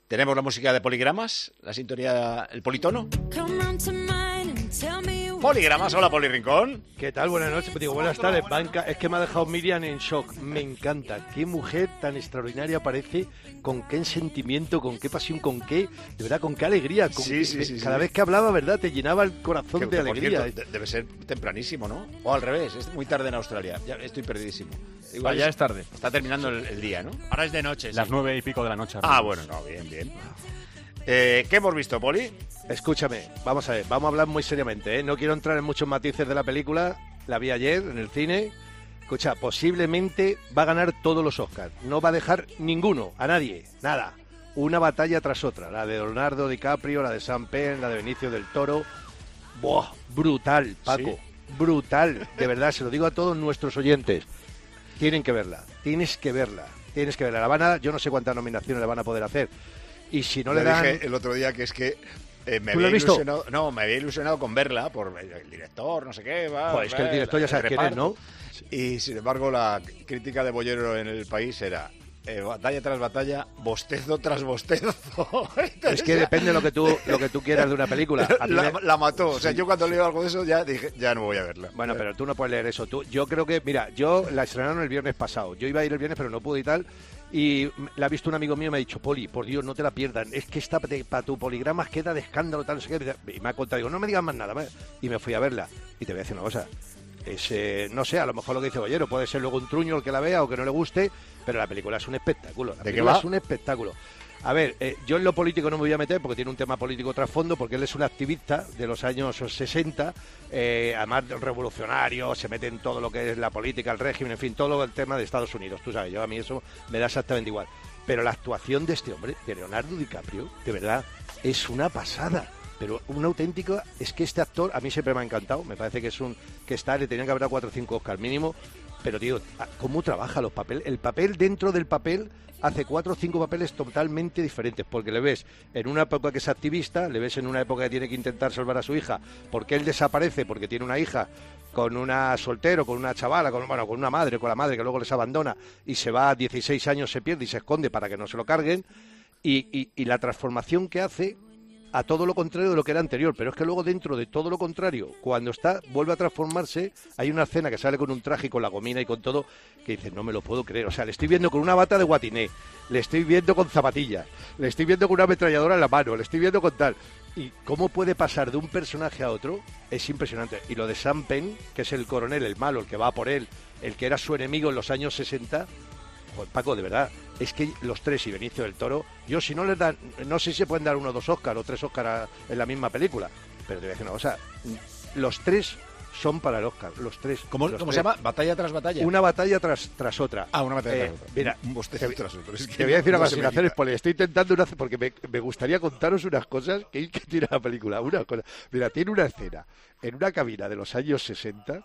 ¿Tenemos la música de poligramas? ¿La sintonía, el politono? Poligramas, hola Poli Rincón. ¿Qué tal? Buenas noches. Pues digo, buenas tardes, Banca. Es que me ha dejado Miriam en shock. Me encanta. Qué mujer tan extraordinaria parece, con qué sentimiento, con qué pasión, con qué, de verdad, con qué alegría. Cada vez que hablaba, ¿verdad? Te llenaba el corazón de alegría. Por cierto, debe ser tempranísimo, ¿no? O al revés, es muy tarde en Australia. Ya estoy perdidísimo. Igual ya es tarde. Está terminando el día, ¿no? Ahora es de noche. Las 9 y pico de la noche. Ah, bueno, no, bien. ¿Qué hemos visto, Poli? Escúchame, vamos a ver, vamos a hablar muy seriamente, ¿eh? No quiero entrar en muchos matices de la película, la vi ayer en el cine. Escucha, posiblemente va a ganar todos los Oscars, no va a dejar ninguno, a nadie, nada. Una batalla tras otra, la de Leonardo DiCaprio, la de Sean Penn, la de Benicio del Toro. ¡Buah! Brutal, Paco, ¿sí? Brutal, de verdad, se lo digo a todos nuestros oyentes. Tienen que verla, tienes que verla. La van a, yo no sé cuántas nominaciones le van a poder hacer. Y si no le dan... dije el otro día que es que me había ilusionado con verla por el director, no sé qué. Es que el director ya sabes quién es, ¿no? Y sin embargo la crítica de Bollero en el país era batalla tras batalla, bostezo tras bostezo. Entonces, es que depende de lo que tú quieras de una película. La mató. O sea, yo cuando leo algo de eso ya dije, ya no voy a verla. Bueno, pero tú no puedes leer eso. Yo creo que, mira, yo la estrenaron el viernes pasado. Yo iba a ir el viernes, pero no pude y tal. Y la ha visto un amigo mío y me ha dicho, Poli, por Dios, no te la pierdan, es que esta para tu poligramas queda de escándalo, tal, no sé qué. Y me ha contado, digo, no me digas más nada. Y me fui a verla. Y te voy a decir una cosa, no sé, a lo mejor lo que dice Bollero puede ser luego un truño el que la vea o que no le guste, pero la película es un espectáculo. ¿De qué va? Es un espectáculo. A ver, yo en lo político no me voy a meter porque tiene un tema político trasfondo, porque él es un activista de los años 60, además revolucionario, se mete en todo lo que es la política, el régimen, en fin, todo el tema de Estados Unidos. Tú sabes, a mí eso me da exactamente igual. Pero la actuación de este hombre, de Leonardo DiCaprio, de verdad, es una pasada. Pero un auténtico, es que este actor a mí siempre me ha encantado, me parece que le tenían que haber dado 4 o 5 Oscars mínimo, pero tío, cómo trabaja los papeles, el papel dentro del papel hace 4 o 5 papeles totalmente diferentes, porque le ves en una época que es activista, le ves en una época que tiene que intentar salvar a su hija, porque él desaparece, porque tiene una hija con una soltero, con una chavala, con una madre, con la madre que luego les abandona y se va a 16 años, se pierde y se esconde para que no se lo carguen, y la transformación que hace a todo lo contrario de lo que era anterior, pero es que luego dentro de todo lo contrario, cuando vuelve a transformarse, hay una escena que sale con un traje y con la gomina y con todo, que dice, no me lo puedo creer, o sea, le estoy viendo con una bata de guatiné, le estoy viendo con zapatillas, le estoy viendo con una ametralladora en la mano, le estoy viendo con tal, y cómo puede pasar de un personaje a otro, es impresionante. Y lo de Sean Penn, que es el coronel, el malo, el que va por él, el que era su enemigo en los años 60, pues Paco, de verdad, es que los tres y Benicio del Toro, yo si no les dan, no sé si se pueden dar 1 o 2 Oscars o 3 Oscars en la misma película, pero te voy a decir una cosa, los tres son para el Oscar, los tres. ¿Cómo se llama? ¿Batalla tras batalla? Una batalla tras otra. Una batalla tras otra. Mira, un bostezo tras otro. Es que te voy a decir una cosa, sin hacer spoiler, estoy intentando porque me gustaría contaros unas cosas que tiene la película, una cosa. Mira, tiene una escena en una cabina de los años 60,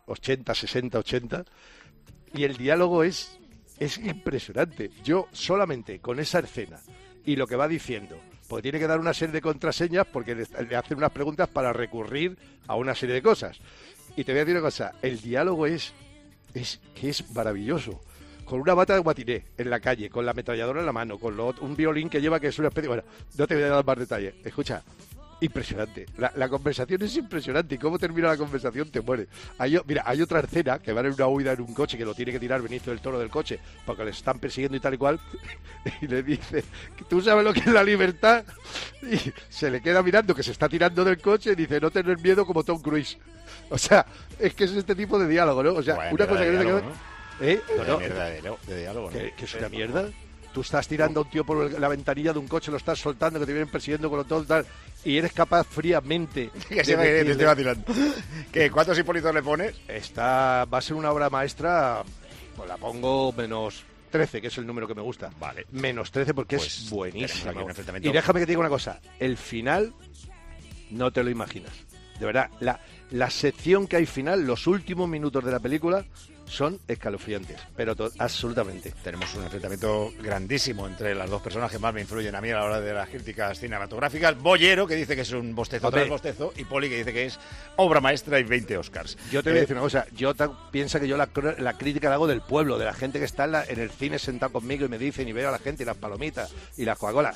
80, y el diálogo es impresionante. Yo solamente con esa escena y lo que va diciendo, porque tiene que dar una serie de contraseñas porque le hacen unas preguntas para recurrir a una serie de cosas. Y te voy a decir una cosa, el diálogo es maravilloso. Con una bata de guatiné en la calle, con la ametralladora en la mano, con un violín que lleva que es una especie... Bueno, no te voy a dar más detalles. Escucha, impresionante. La conversación es impresionante y cómo termina la conversación te muere. Hay otra escena que van en una huida en un coche que lo tiene que tirar Benicio del Toro del coche porque le están persiguiendo y tal y cual y le dice, ¿tú sabes lo que es la libertad? Y se le queda mirando que se está tirando del coche y dice, no tener miedo como Tom Cruise. O sea, es que es este tipo de diálogo, ¿no? O sea, bueno, una cosa que diálogo, ¿no? Mierda de diálogo, ¿no? ¿Que es una mierda? Tú estás tirando a un tío por la ventanilla de un coche, lo estás soltando, que te vienen persiguiendo con todo tal, y eres capaz fríamente que se te va tirando. ¿Qué? ¿Cuántos Hipólitos le pones? Va a ser una obra maestra, pues la pongo menos 13, que es el número que me gusta. Vale. Menos 13 porque pues es buenísimo. Y déjame que te diga una cosa, el final no te lo imaginas. De verdad, la sección que hay final, los últimos minutos de la película, son escalofriantes, pero absolutamente. Tenemos un enfrentamiento grandísimo entre las dos personas que más me influyen a mí a la hora de las críticas cinematográficas. Bollero, que dice que es un bostezo tras bostezo, y Poli, que dice que es obra maestra y 20 Oscars. Yo te voy a decir una cosa, piensa que yo la crítica la hago del pueblo, de la gente que está en el cine sentado conmigo y me dicen y veo a la gente y las palomitas y las Coca-Cola.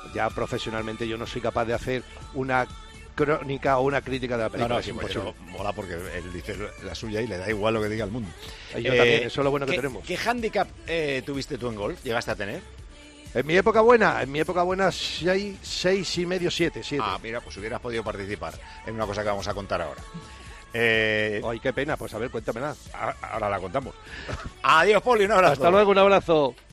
ya profesionalmente yo no soy capaz de hacer una crónica o una crítica de la película. No, es sí, imposible. mola porque él dice la suya y le da igual lo que diga el mundo. Y yo también, eso es lo bueno que ¿qué, tenemos. ¿Qué hándicap tuviste tú en golf? ¿Llegaste a tener? En mi época buena 6 y medio, 7. Ah, mira, pues hubieras podido participar en una cosa que vamos a contar ahora. Ay, qué pena, pues a ver, cuéntamela. Ahora la contamos. Adiós, Poli, un abrazo. Hasta luego, un abrazo.